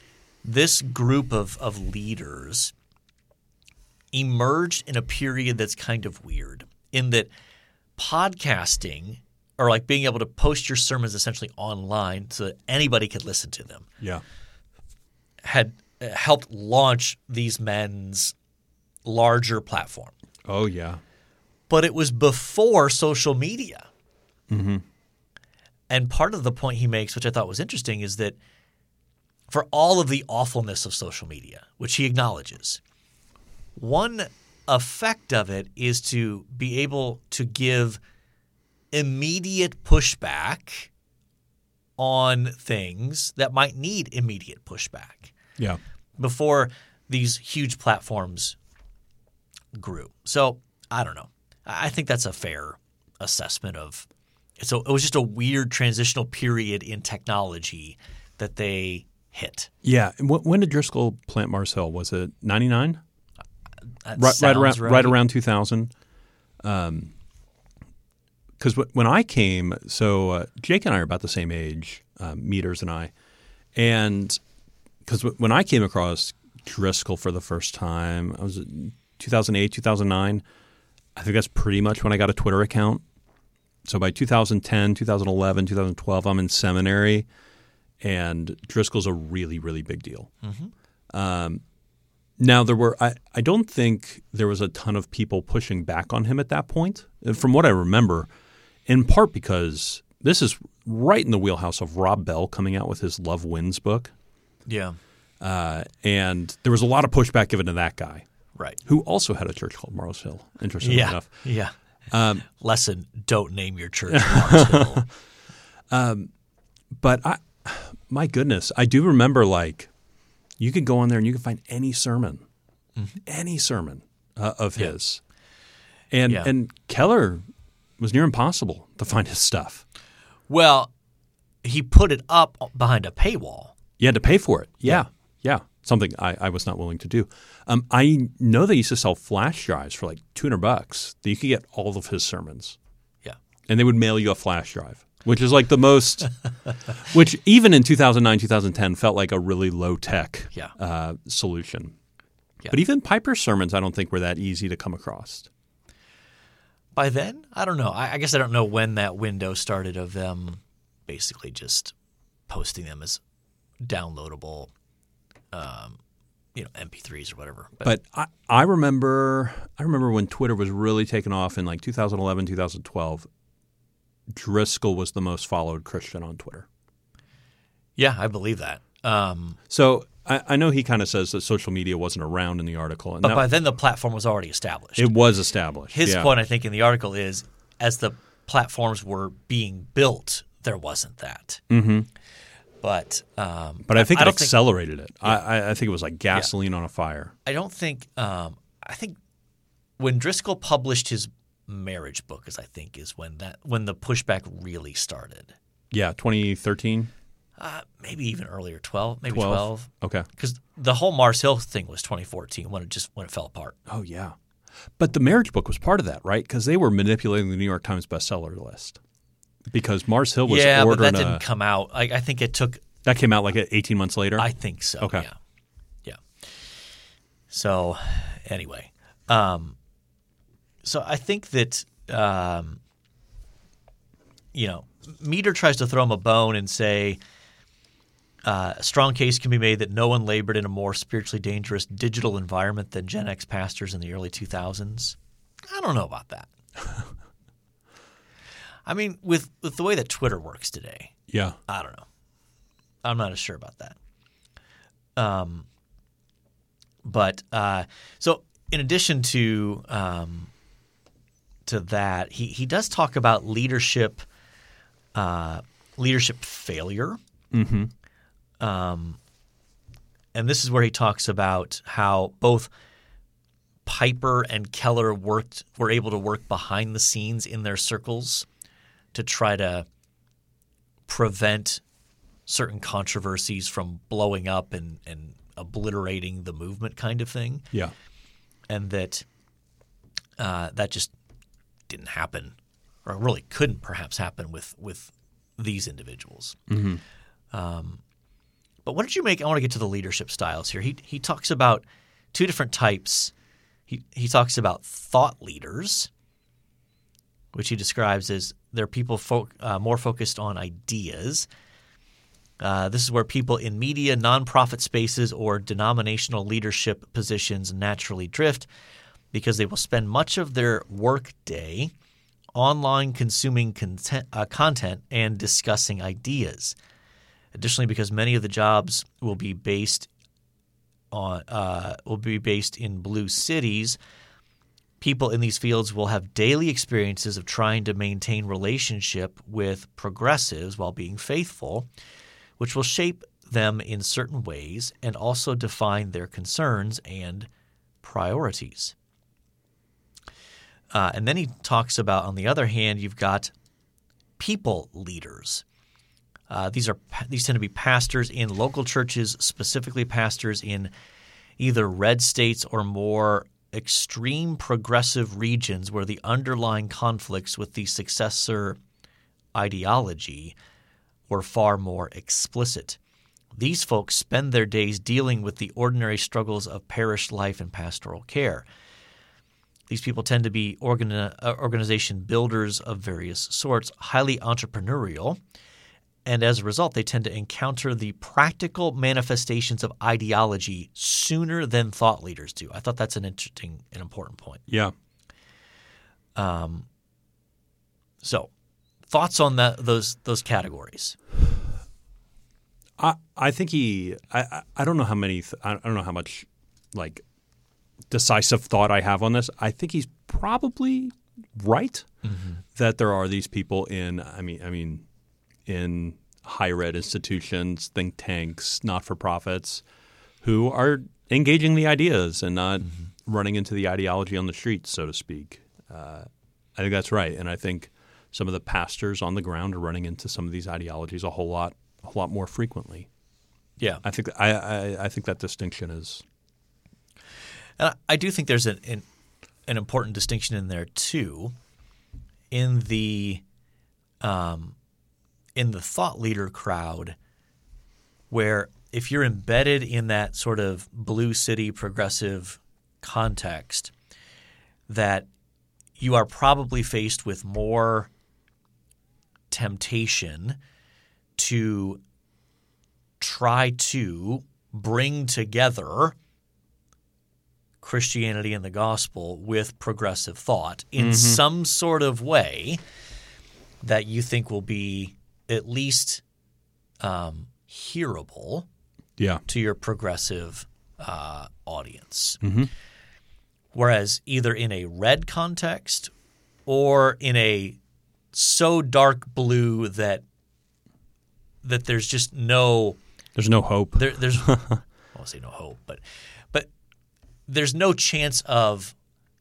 [SPEAKER 1] this group of, of leaders emerged in a period that's kind of weird in that podcasting or like being able to post your sermons essentially online so that anybody could listen to them
[SPEAKER 2] Yeah.
[SPEAKER 1] had helped launch these men's larger platform.
[SPEAKER 2] Oh, yeah.
[SPEAKER 1] But it was before social media.
[SPEAKER 2] Mm-hmm.
[SPEAKER 1] And part of the point he makes, which I thought was interesting, is that for all of the awfulness of social media, which he acknowledges, one effect of it is to be able to give immediate pushback on things that might need immediate pushback.
[SPEAKER 2] Yeah.
[SPEAKER 1] Before these huge platforms grew. So I don't know. I think that's a fair assessment of so it was just a weird transitional period in technology that they hit.
[SPEAKER 2] Yeah. And wh- when did Driscoll plant Mars Hill? Was it ninety-nine?
[SPEAKER 1] That
[SPEAKER 2] Right, right around
[SPEAKER 1] sounds
[SPEAKER 2] right around two thousand. Um, because w- when I came, so uh, Jake and I are about the same age, um, Meters and I, and because w- when I came across Driscoll for the first time, I was in two thousand eight, two thousand nine. I think that's pretty much when I got a Twitter account. So by two thousand ten, two thousand eleven, two thousand twelve, I'm in seminary, and Driscoll's a really, really big deal.
[SPEAKER 1] Mm-hmm.
[SPEAKER 2] Um, now there were, I, I don't think there was a ton of people pushing back on him at that point, from what I remember, in part because this is right in the wheelhouse of Rob Bell coming out with his Love Wins book.
[SPEAKER 1] Yeah.
[SPEAKER 2] Uh, and there was a lot of pushback given to that guy.
[SPEAKER 1] Right.
[SPEAKER 2] Who also had a church called Mars Hill, interestingly
[SPEAKER 1] yeah.
[SPEAKER 2] enough.
[SPEAKER 1] Yeah.
[SPEAKER 2] Um,
[SPEAKER 1] Lesson, don't name your church Mars Hill.
[SPEAKER 2] um, but I, my goodness, I do remember like you could go on there and you could find any sermon, mm-hmm. any sermon uh, of
[SPEAKER 1] yeah.
[SPEAKER 2] his. And
[SPEAKER 1] yeah.
[SPEAKER 2] and Keller was near impossible to find his stuff.
[SPEAKER 1] Well, he put it up behind a paywall.
[SPEAKER 2] You had to pay for it. Yeah, yeah. yeah. Something I, I was not willing to do. Um, I know they used to sell flash drives for like two hundred bucks that you could get all of his sermons.
[SPEAKER 1] Yeah.
[SPEAKER 2] And they would mail you a flash drive, which is like the most – which even in two thousand nine, two thousand ten felt like a really low-tech
[SPEAKER 1] yeah.
[SPEAKER 2] uh, solution.
[SPEAKER 1] Yeah.
[SPEAKER 2] But even Piper's sermons I don't think were that easy to come across.
[SPEAKER 1] By then? I don't know. I, I guess I don't know when that window started of them basically just posting them as downloadable um, you know, M P threes or whatever.
[SPEAKER 2] But, but I, I remember I remember when Twitter was really taking off in like two thousand eleven, two thousand twelve, Driscoll was the most followed Christian on Twitter.
[SPEAKER 1] Yeah, I believe that. Um,
[SPEAKER 2] so I, I know he kind of says that social media wasn't around in the article. And
[SPEAKER 1] but
[SPEAKER 2] that,
[SPEAKER 1] by then the platform was already established.
[SPEAKER 2] It was established.
[SPEAKER 1] His
[SPEAKER 2] yeah.
[SPEAKER 1] point, I think, in the article is as the platforms were being built, there wasn't that.
[SPEAKER 2] Mm-hmm.
[SPEAKER 1] But um,
[SPEAKER 2] but I think
[SPEAKER 1] I,
[SPEAKER 2] it
[SPEAKER 1] I
[SPEAKER 2] accelerated
[SPEAKER 1] think,
[SPEAKER 2] it. Yeah. I, I think it was like gasoline yeah. on a fire.
[SPEAKER 1] I don't think um, – I think when Driscoll published his marriage book, is I think is when that when the pushback really started.
[SPEAKER 2] Yeah, twenty thirteen?
[SPEAKER 1] Uh, maybe even earlier, twelve, maybe
[SPEAKER 2] twelve.
[SPEAKER 1] twelve.
[SPEAKER 2] Okay.
[SPEAKER 1] Because the whole Mars Hill thing was twenty fourteen when it just when it fell apart.
[SPEAKER 2] Oh, yeah. But the marriage book was part of that, right? Because they were manipulating the New York Times bestseller list. Because Mars Hill was
[SPEAKER 1] yeah,
[SPEAKER 2] ordering
[SPEAKER 1] but that
[SPEAKER 2] a,
[SPEAKER 1] didn't come out. I, I think it took –
[SPEAKER 2] That came out like eighteen months later?
[SPEAKER 1] I think so,
[SPEAKER 2] okay.
[SPEAKER 1] yeah. Yeah. So anyway, um, so I think that, um, you know, Meter tries to throw him a bone and say uh, a strong case can be made that no one labored in a more spiritually dangerous digital environment than Gen X pastors in the early two thousands. I don't know about that. I mean, with, with the way that Twitter works today,
[SPEAKER 2] yeah,
[SPEAKER 1] I don't know. I'm not as sure about that. Um, but uh, so in addition to um, to that, he he does talk about leadership uh, leadership failure.
[SPEAKER 2] Mm-hmm.
[SPEAKER 1] Um, and this is where he talks about how both Piper and Keller worked were able to work behind the scenes in their circles to try to prevent certain controversies from blowing up and, and obliterating the movement kind of thing.
[SPEAKER 2] Yeah.
[SPEAKER 1] And that uh, that just didn't happen or really couldn't perhaps happen with, with these individuals.
[SPEAKER 2] Mm-hmm.
[SPEAKER 1] Um, But what did you make? I want to get to the leadership styles here. He he talks about two different types. He he talks about thought leaders, which he describes as they're people fo- uh, more focused on ideas. Uh, this is where people in media, nonprofit spaces, or denominational leadership positions naturally drift because they will spend much of their work day online consuming content, uh, content and discussing ideas. Additionally, because many of the jobs will be based on uh, will be based in blue cities, people in these fields will have daily experiences of trying to maintain relationship with progressives while being faithful, which will shape them in certain ways and also define their concerns and priorities. Uh, and then he talks about, on the other hand, you've got people leaders. Uh, these are these tend to be pastors in local churches, specifically pastors in either red states or more extreme progressive regions where the underlying conflicts with the successor ideology were far more explicit. These folks spend their days dealing with the ordinary struggles of parish life and pastoral care. These people tend to be organi- organization builders of various sorts, highly entrepreneurial, and as a result, they tend to encounter the practical manifestations of ideology sooner than thought leaders do. I thought that's an interesting and important point.
[SPEAKER 2] Yeah.
[SPEAKER 1] Um. So, thoughts on that those those categories?
[SPEAKER 2] I I think he I I- I don't know how many th- I don't know how much like decisive thought I have on this. I think he's probably right
[SPEAKER 1] Mm-hmm.
[SPEAKER 2] that there are these people in I mean I mean in higher ed institutions, think tanks, not-for-profits who are engaging the ideas and not mm-hmm. running into the ideology on the streets, so to speak. Uh, I think that's right, and I think some of the pastors on the ground are running into some of these ideologies a whole lot, a whole lot more frequently.
[SPEAKER 1] Yeah,
[SPEAKER 2] I think I, I, I think that distinction is.
[SPEAKER 1] And I do think there's an, an an important distinction in there too, in the, um, in the thought leader crowd, where if you're embedded in that sort of blue city progressive context, that you are probably faced with more temptation to try to bring together Christianity and the gospel with progressive thought in mm-hmm. some sort of way that you think will be at least um, hearable
[SPEAKER 2] yeah.
[SPEAKER 1] to your progressive uh, audience.
[SPEAKER 2] Mm-hmm.
[SPEAKER 1] Whereas either in a red context or in a so dark blue that that there's just no
[SPEAKER 2] there's no hope.
[SPEAKER 1] There, there's I won't say no hope, but but there's no chance of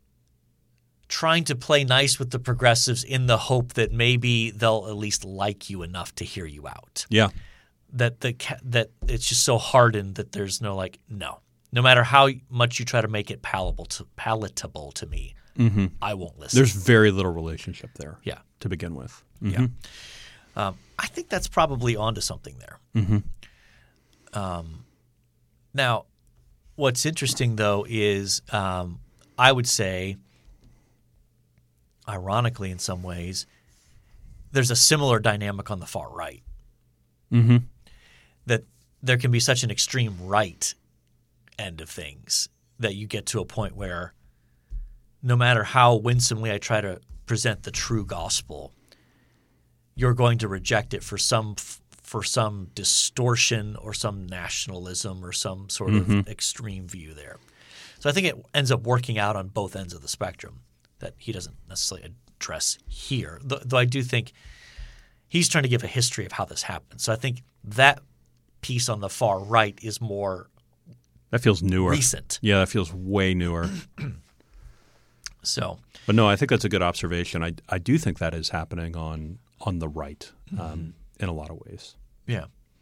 [SPEAKER 1] trying to play nice with the progressives in the hope that maybe they'll at least like you enough to hear you out.
[SPEAKER 2] Yeah.
[SPEAKER 1] That the that it's just so hardened that there's no like no. No matter how much you try to make it palatable to palatable to me, mm-hmm. I won't listen.
[SPEAKER 2] There's very little relationship there.
[SPEAKER 1] Yeah.
[SPEAKER 2] To begin with. Mm-hmm.
[SPEAKER 1] Yeah. Um, I think that's probably onto something there.
[SPEAKER 2] Mm-hmm.
[SPEAKER 1] Um, now, what's interesting though is um, I would say, ironically, in some ways, there's a similar dynamic on the far right.
[SPEAKER 2] Mm-hmm.
[SPEAKER 1] That there can be such an extreme right end of things that you get to a point where no matter how winsomely I try to present the true gospel, you're going to reject it for some for some distortion or some nationalism or some sort mm-hmm. of extreme view there. So I think it ends up working out on both ends of the spectrum that he doesn't necessarily address here, though, though I do think he's trying to give a history of how this happened. So I think that piece on the far right is more
[SPEAKER 2] that feels newer,
[SPEAKER 1] recent.
[SPEAKER 2] Yeah, that feels way newer.
[SPEAKER 1] So,
[SPEAKER 2] but no, I think that's a good observation. I I do think that is happening on on the right um, mm-hmm. in a lot of ways.
[SPEAKER 1] Yeah.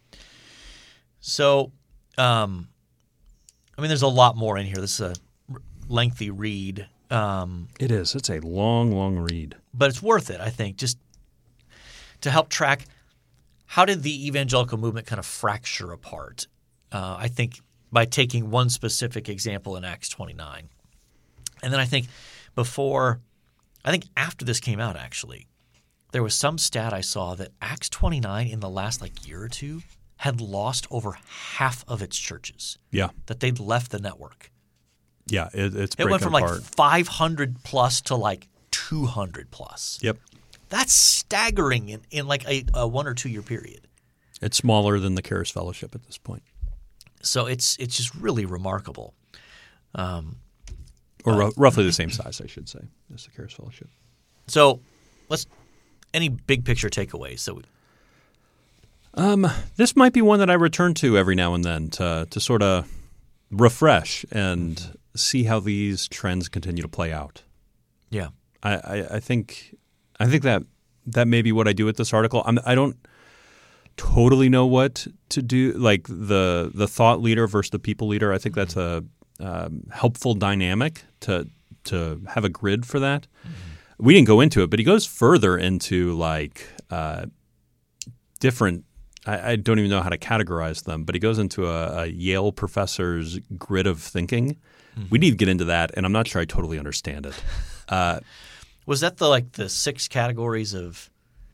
[SPEAKER 1] So, um, I mean, there's a lot more in here. This is a lengthy read. Um,
[SPEAKER 2] it is. It's a long, long read.
[SPEAKER 1] But it's worth it, I think, just to help track how did the evangelical movement kind of fracture apart Uh, I think by taking one specific example in Acts twenty-nine. And then I think before – I think after this came out actually, there was some stat I saw that Acts twenty-nine in the last like year or two had lost over half of its churches.
[SPEAKER 2] Yeah.
[SPEAKER 1] That they'd left the network.
[SPEAKER 2] Yeah, it, it's
[SPEAKER 1] It went from
[SPEAKER 2] apart.
[SPEAKER 1] like five hundred plus to like two hundred plus.
[SPEAKER 2] Yep.
[SPEAKER 1] That's staggering in, in like a, a one or two year period.
[SPEAKER 2] It's smaller than the Charis Fellowship at this point.
[SPEAKER 1] So it's it's just really remarkable. Um,
[SPEAKER 2] or
[SPEAKER 1] uh,
[SPEAKER 2] r- roughly the same size, I should say, as the Charis Fellowship.
[SPEAKER 1] So let's any big picture takeaways. So we,
[SPEAKER 2] um, this might be one that I return to every now and then to to sort of refresh and see how these trends continue to play out.
[SPEAKER 1] Yeah,
[SPEAKER 2] I, I, I think I think that that may be what I do with this article. I'm, I don't totally know what to do, like the the thought leader versus the people leader. I think that's a um, helpful dynamic to to have a grid for that. Mm-hmm. We didn't go into it, but he goes further into like uh, different. I, I don't even know how to categorize them, but he goes into a, a Yale professor's grid of thinking. Mm-hmm. We need to get into that, and I'm not sure I totally understand it. Uh,
[SPEAKER 1] Was that the like the six categories of?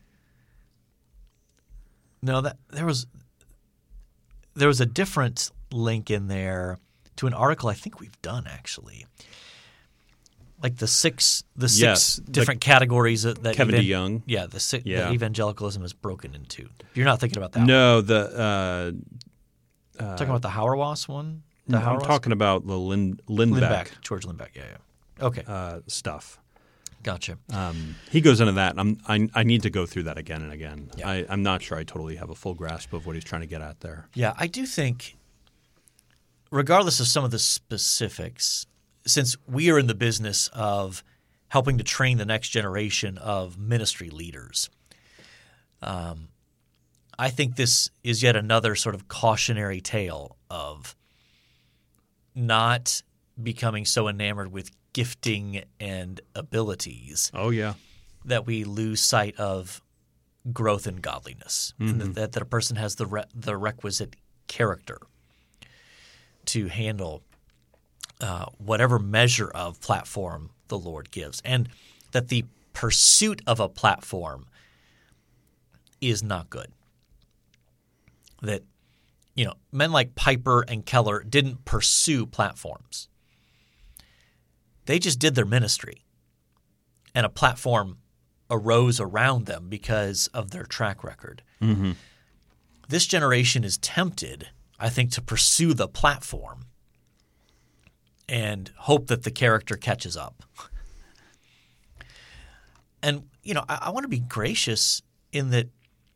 [SPEAKER 1] No, that there was there was a different link in there to an article I think we've done actually. Like the six the six
[SPEAKER 2] yes,
[SPEAKER 1] different categories that, that
[SPEAKER 2] Kevin
[SPEAKER 1] evan-
[SPEAKER 2] DeYoung.
[SPEAKER 1] Yeah, the si-
[SPEAKER 2] Yeah.
[SPEAKER 1] that evangelicalism is broken into. You're not thinking about that.
[SPEAKER 2] No, one. the uh, uh,
[SPEAKER 1] talking about the Hauerwas one. The
[SPEAKER 2] no, I'm
[SPEAKER 1] Hauerwas?
[SPEAKER 2] talking about the Lin, Lindbeck,
[SPEAKER 1] Lindbeck, George Lindbeck. Yeah, yeah. Okay,
[SPEAKER 2] uh, stuff.
[SPEAKER 1] gotcha.
[SPEAKER 2] Um, he goes into that, and I'm, I, I need to go through that again and again.
[SPEAKER 1] Yeah.
[SPEAKER 2] I, I'm not sure I totally have a full grasp of what he's trying to get at there.
[SPEAKER 1] Yeah, I do think, regardless of some of the specifics, since we are in the business of helping to train the next generation of ministry leaders, um, I think this is yet another sort of cautionary tale of not becoming so enamored with gifting and abilities
[SPEAKER 2] Oh, yeah.
[SPEAKER 1] that we lose sight of growth in godliness,
[SPEAKER 2] Mm-hmm.
[SPEAKER 1] and that, that a person has the re- the requisite character to handle uh, whatever measure of platform the Lord gives, and that the pursuit of a platform is not good. That, you know, men like Piper and Keller didn't pursue platforms. They just did their ministry, and a platform arose around them because of their track record.
[SPEAKER 2] Mm-hmm.
[SPEAKER 1] This generation is tempted, I think, to pursue the platform and hope that the character catches up. And, you know, I, I want to be gracious in that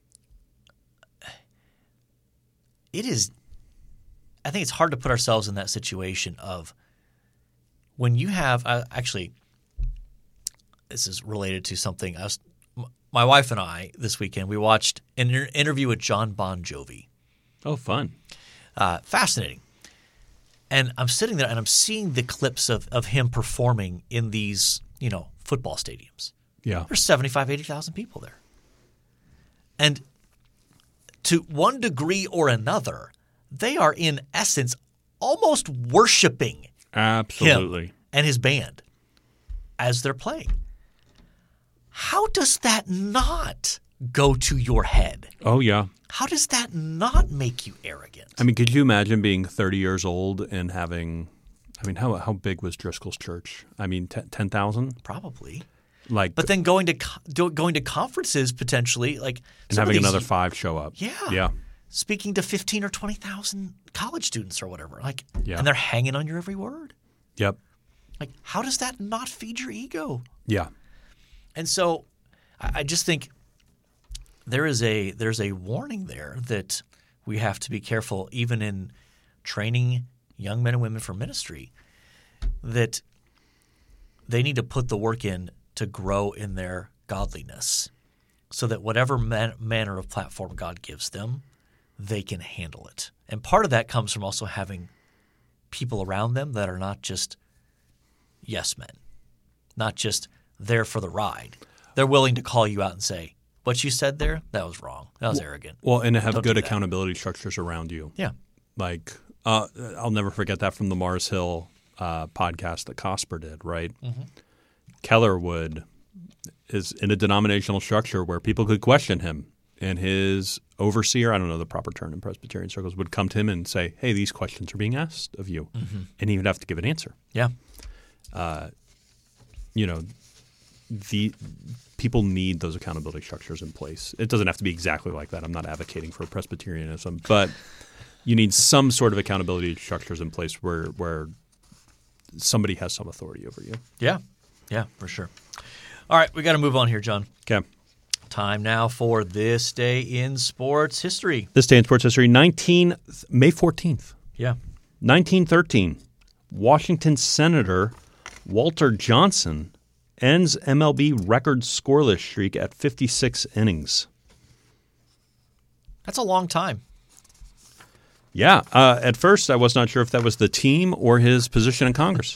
[SPEAKER 1] it is – I think it's hard to put ourselves in that situation of when you have uh, – actually, this is related to something. I was, my wife and I this weekend, we watched an inter- interview with John Bon Jovi.
[SPEAKER 2] Oh, fun.
[SPEAKER 1] Uh, fascinating. And I'm sitting there and I'm seeing the clips of, of him performing in these, you know, football stadiums.
[SPEAKER 2] Yeah.
[SPEAKER 1] There's seventy-five, eighty thousand people there. And to one degree or another, they are in essence almost worshiping
[SPEAKER 2] Absolutely.
[SPEAKER 1] him and his band as they're playing. How does that not go to your head?
[SPEAKER 2] Oh, yeah.
[SPEAKER 1] How does that not make you arrogant?
[SPEAKER 2] I mean, could you imagine being thirty years old and having – I mean, how how big was Driscoll's church? I mean, t- ten thousand?
[SPEAKER 1] Probably.
[SPEAKER 2] Like,
[SPEAKER 1] But then going to co- do- going to conferences potentially, like
[SPEAKER 2] and
[SPEAKER 1] some of
[SPEAKER 2] having
[SPEAKER 1] these-
[SPEAKER 2] another five show up.
[SPEAKER 1] Yeah.
[SPEAKER 2] Yeah.
[SPEAKER 1] Speaking to fifteen or twenty thousand college students or whatever, like,
[SPEAKER 2] Yeah.
[SPEAKER 1] and they're hanging on your every word.
[SPEAKER 2] Yep.
[SPEAKER 1] Like, how does that not feed your ego?
[SPEAKER 2] Yeah.
[SPEAKER 1] And so, I, I just think there is a there's a warning there that we have to be careful, even in training young men and women for ministry, that they need to put the work in to grow in their godliness, so that whatever man, manner of platform God gives them, they can handle it. And part of that comes from also having people around them that are not just yes men, not just there for the ride. They're willing to call you out and say, what you said there, that was wrong. That was arrogant.
[SPEAKER 2] Well, and to have
[SPEAKER 1] Don't
[SPEAKER 2] good
[SPEAKER 1] do that.
[SPEAKER 2] accountability structures around you.
[SPEAKER 1] Yeah.
[SPEAKER 2] Like, uh, I'll never forget that from the Mars Hill uh, podcast that Cosper did, right? Mm-hmm. Kellerwood is in a denominational structure where people could question him, and his overseer, I don't know the proper term in Presbyterian circles, would come to him and say, hey, these questions are being asked of you. Mm-hmm. And he would have to give an answer.
[SPEAKER 1] Yeah.
[SPEAKER 2] Uh, you know, the people need those accountability structures in place. It doesn't have to be exactly like that. I'm not advocating for Presbyterianism, but you need some sort of accountability structures in place where where somebody has some authority over you.
[SPEAKER 1] Yeah. Yeah, for sure. All right, we got to move on here, John.
[SPEAKER 2] Okay.
[SPEAKER 1] Time now for This Day in Sports History.
[SPEAKER 2] This day in sports history, nineteen May fourteenth.
[SPEAKER 1] Yeah.
[SPEAKER 2] nineteen thirteen. Washington Senator Walter Johnson ends M L B record scoreless streak at fifty-six innings.
[SPEAKER 1] That's a long time.
[SPEAKER 2] Yeah. Uh, at first, I was not sure if that was the team or his position in Congress.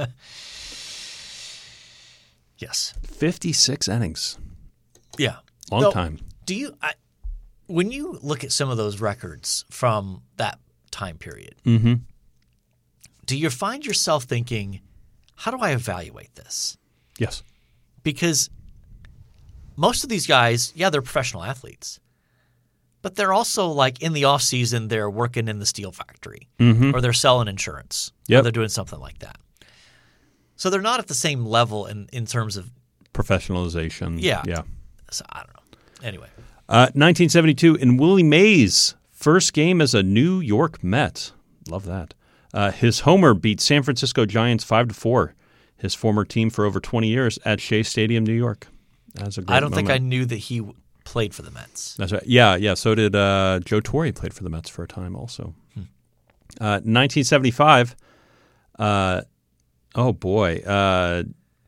[SPEAKER 1] Yes.
[SPEAKER 2] fifty-six innings.
[SPEAKER 1] Yeah.
[SPEAKER 2] Long
[SPEAKER 1] no,
[SPEAKER 2] time.
[SPEAKER 1] Do you I, when you look at some of those records from that time period,
[SPEAKER 2] mm-hmm.
[SPEAKER 1] do you find yourself thinking, how do I evaluate this?
[SPEAKER 2] Yes.
[SPEAKER 1] Because most of these guys, yeah, they're professional athletes, but they're also like in the off season, they're working in the steel factory
[SPEAKER 2] mm-hmm.
[SPEAKER 1] or they're selling insurance
[SPEAKER 2] yep.
[SPEAKER 1] or they're doing something like that. So they're not at the same level in, in terms of
[SPEAKER 2] professionalization.
[SPEAKER 1] Yeah.
[SPEAKER 2] Yeah.
[SPEAKER 1] So I don't know. Anyway.
[SPEAKER 2] Uh, nineteen seventy-two, in Willie Mays' first game as a New York Met. Love that. Uh, his homer beat San Francisco Giants five to four, his former team for over twenty years, at Shea Stadium, New York. That's a great
[SPEAKER 1] I don't
[SPEAKER 2] moment.
[SPEAKER 1] think I knew that he played for the Mets.
[SPEAKER 2] That's right. Yeah, yeah. So did uh, Joe Torre, played for the Mets for a time also. Hmm. Uh, nineteen seventy-five, uh, oh boy, uh,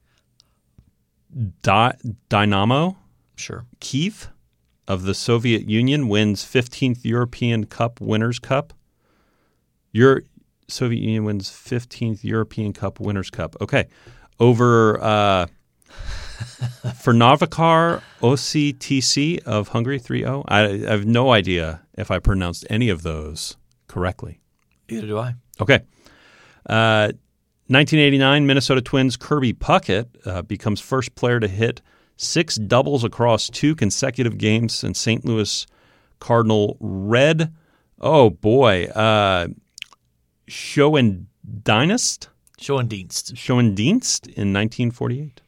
[SPEAKER 2] Di- Dynamo
[SPEAKER 1] Sure.
[SPEAKER 2] Kyiv of the Soviet Union wins fifteenth European Cup Winners' Cup. Your Soviet Union wins fifteenth European Cup Winners' Cup. Okay. Over uh, Fernavakar O C T C of Hungary, three oh. I, I have no idea if I pronounced any of those correctly.
[SPEAKER 1] Neither do I.
[SPEAKER 2] Okay. Uh, nineteen eighty-nine, Minnesota Twins Kirby Puckett uh, becomes first player to hit six doubles across two consecutive games since Saint Louis Cardinal Red. Oh, boy. Uh, Schoendienst?
[SPEAKER 1] Schoendienst.
[SPEAKER 2] Schoendienst in nineteen forty-eight.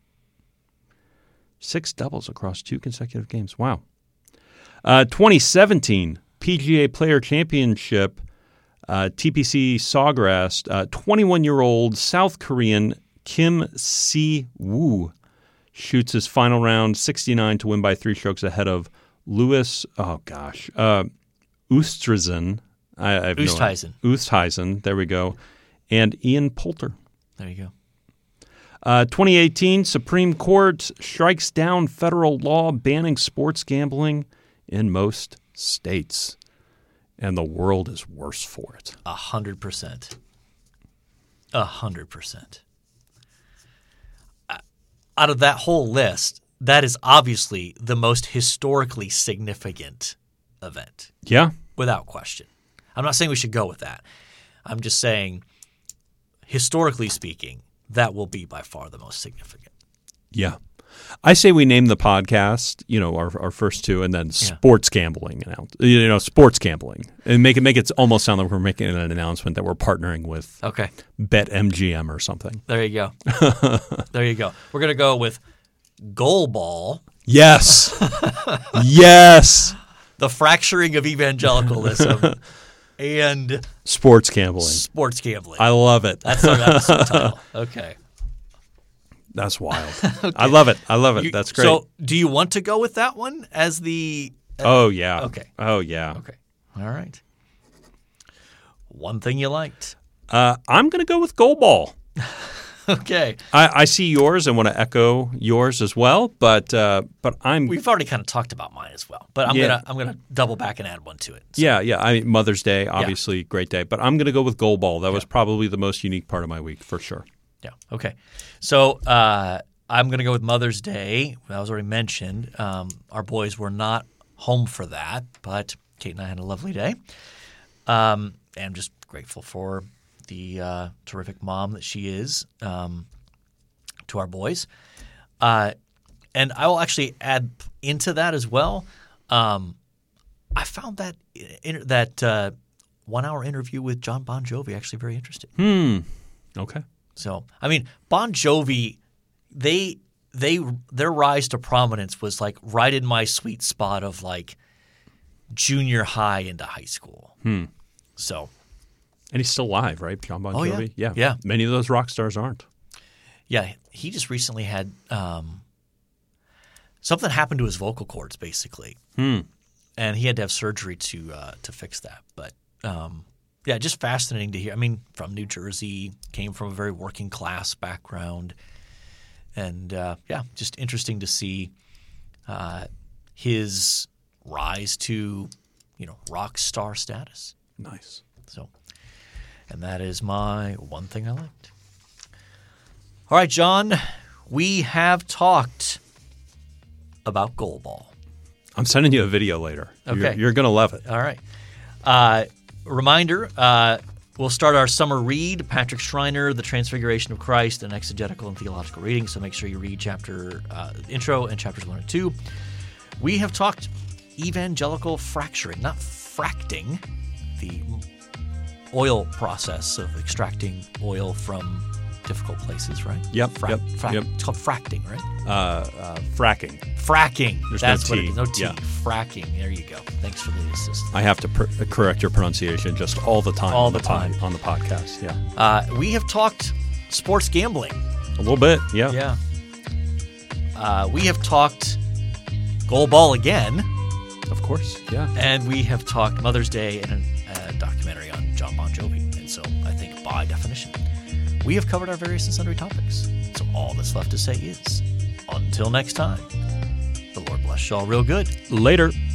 [SPEAKER 2] Six doubles across two consecutive games. Wow. Uh, twenty seventeen, P G A Player Championship, uh, T P C Sawgrass, uh, twenty-one-year-old South Korean Kim Si-woo shoots his final round sixty-nine to win by three strokes ahead of Louis, oh gosh, uh, Oosthuizen. I, I have
[SPEAKER 1] Oosthuizen.
[SPEAKER 2] No, Oosthuizen, there we go. And Ian Poulter.
[SPEAKER 1] There you go.
[SPEAKER 2] Uh, twenty eighteen, Supreme Court strikes down federal law banning sports gambling in most states. And the world is worse for it.
[SPEAKER 1] A hundred percent. A hundred percent. Out of that whole list, that is obviously the most historically significant event.
[SPEAKER 2] Yeah.
[SPEAKER 1] Without question. I'm not saying we should go with that. I'm just saying, historically speaking, that will be by far the most significant.
[SPEAKER 2] Yeah. I say we name the podcast, you know, our our first two, and then yeah. sports gambling, you know, sports gambling, and make it make it almost sound like we're making an announcement that we're partnering with
[SPEAKER 1] okay.
[SPEAKER 2] BetMGM or something.
[SPEAKER 1] There you go. There you go. We're gonna go with Goalball.
[SPEAKER 2] Yes. Yes.
[SPEAKER 1] The fracturing of evangelicalism and
[SPEAKER 2] sports gambling.
[SPEAKER 1] Sports gambling.
[SPEAKER 2] I love it.
[SPEAKER 1] That's our episode title. Okay.
[SPEAKER 2] That's wild. Okay. I love it. I love it.
[SPEAKER 1] You,
[SPEAKER 2] That's great.
[SPEAKER 1] So, do you want to go with that one as the? Uh,
[SPEAKER 2] oh yeah.
[SPEAKER 1] Okay.
[SPEAKER 2] Oh yeah.
[SPEAKER 1] Okay. All right. One thing you liked.
[SPEAKER 2] Uh, I'm going to go with Goalball.
[SPEAKER 1] Okay.
[SPEAKER 2] I, I see yours and want to echo yours as well, but uh, but I'm.
[SPEAKER 1] We've already kind of talked about mine as well, but I'm yeah. gonna I'm gonna double back and add one to it.
[SPEAKER 2] So. Yeah, yeah. I mean, Mother's Day, obviously, yeah. great day, but I'm going to go with Goalball. That yeah. was probably the most unique part of my week for sure.
[SPEAKER 1] Yeah. Okay. So uh, I'm going to go with Mother's Day. That was already mentioned. Um, our boys were not home for that, but Kate and I had a lovely day. Um, and I'm just grateful for the uh, terrific mom that she is um, to our boys. Uh, and I will actually add into that as well. Um, I found that in, that uh, one-hour interview with John Bon Jovi actually very interesting.
[SPEAKER 2] Hmm. Okay.
[SPEAKER 1] So, I mean, Bon Jovi, they they their rise to prominence was like right in my sweet spot of like junior high into high school.
[SPEAKER 2] Hmm.
[SPEAKER 1] So,
[SPEAKER 2] and he's still alive, right? John Bon
[SPEAKER 1] oh,
[SPEAKER 2] Jovi.
[SPEAKER 1] Yeah.
[SPEAKER 2] yeah,
[SPEAKER 1] yeah.
[SPEAKER 2] Many of those rock stars aren't.
[SPEAKER 1] Yeah, he just recently had um, something happened to his vocal cords, basically,
[SPEAKER 2] Hmm.
[SPEAKER 1] and he had to have surgery to uh, to fix that. But um, yeah, just fascinating to hear. I mean, from New Jersey, came from a very working class background, and uh, yeah, just interesting to see uh, his rise to you know rock star status.
[SPEAKER 2] Nice.
[SPEAKER 1] So, and that is my one thing I liked. All right, John, we have talked about goalball.
[SPEAKER 2] I'm sending you a video later.
[SPEAKER 1] Okay.
[SPEAKER 2] You're, you're going to love it.
[SPEAKER 1] All right. Uh, reminder, uh, we'll start our summer read, Patrick Schreiner, The Transfiguration of Christ, an exegetical and theological reading, so make sure you read chapter uh, intro and chapters one and two. We have talked evangelical fracturing, not fracting, the oil process of extracting oil from difficult places, right?
[SPEAKER 2] Yep,
[SPEAKER 1] Fra-
[SPEAKER 2] yep,
[SPEAKER 1] fra-
[SPEAKER 2] yep.
[SPEAKER 1] It's called fracting, right?
[SPEAKER 2] Uh, uh, fracking.
[SPEAKER 1] Fracking.
[SPEAKER 2] There's
[SPEAKER 1] That's
[SPEAKER 2] no
[SPEAKER 1] what
[SPEAKER 2] T.
[SPEAKER 1] it is. No T.
[SPEAKER 2] Yeah.
[SPEAKER 1] Fracking. There you go. Thanks for the assist.
[SPEAKER 2] I have to pr- correct your pronunciation just all the time.
[SPEAKER 1] All
[SPEAKER 2] on
[SPEAKER 1] the
[SPEAKER 2] the pod-
[SPEAKER 1] time.
[SPEAKER 2] on the podcast. Yeah,
[SPEAKER 1] Uh, we have talked sports gambling.
[SPEAKER 2] a little bit. Yeah.
[SPEAKER 1] Yeah. Uh, we have talked goalball again,
[SPEAKER 2] Of course. Yeah.
[SPEAKER 1] and we have talked Mother's Day and a, a documentary on John Bon Jovi. And so I think by definition, we have covered our various and sundry topics. So all that's left to say is, until next time, the Lord bless y'all real good.
[SPEAKER 2] Later.